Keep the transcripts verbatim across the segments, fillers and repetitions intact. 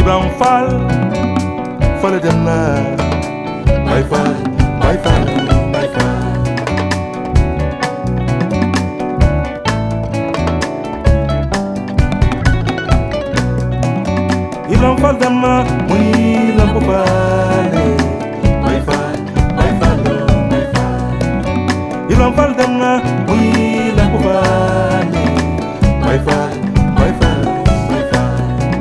Ibrahim Fall fale dem na Baye Fall Baye Fall Baye Fall Ibrahim Fall dem na muy lamp faale Baye Fall Baye Fall Baye Fall Ibrahim Fall dem na muy lamp faale Baye Fall Baye Fall Baye Fall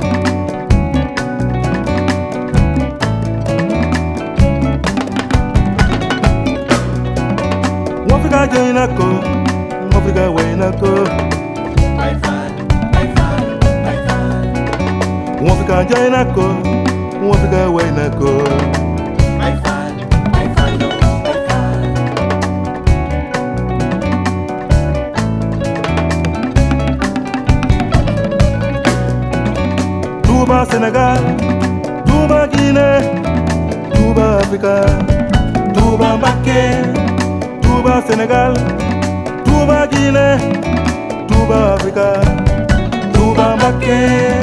Wafika joina ko Wafika waina ko Baye Fall Baye Fall Baye Fall Wafika joina ko Wafika waina ko Baye Fall Baye Fall Baye Fall Touba Sénégal Touba Guinée Touba Africa Touba Mbacké Touba Sénégal Touba Guinée Touba Africa Touba Mbacké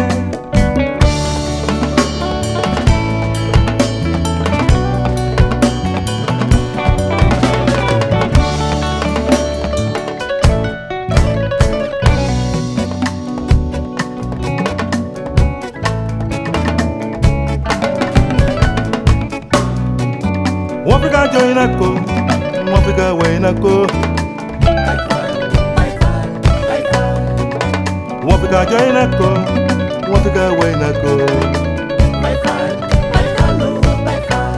Wafika joina ko Wafika waina ko Baye Fall Baye Fall Baye Fall Wafika joina ko Wafika waina ko Baye Fall Baye Fall Baye Fall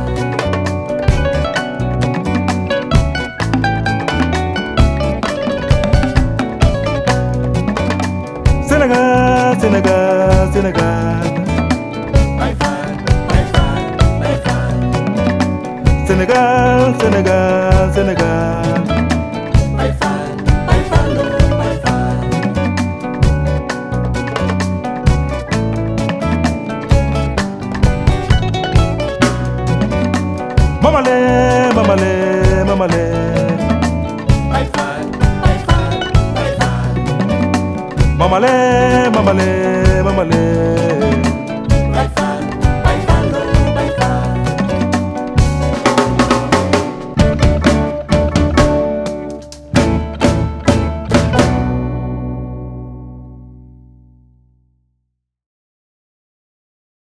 Sénégal Sénégal Sénégal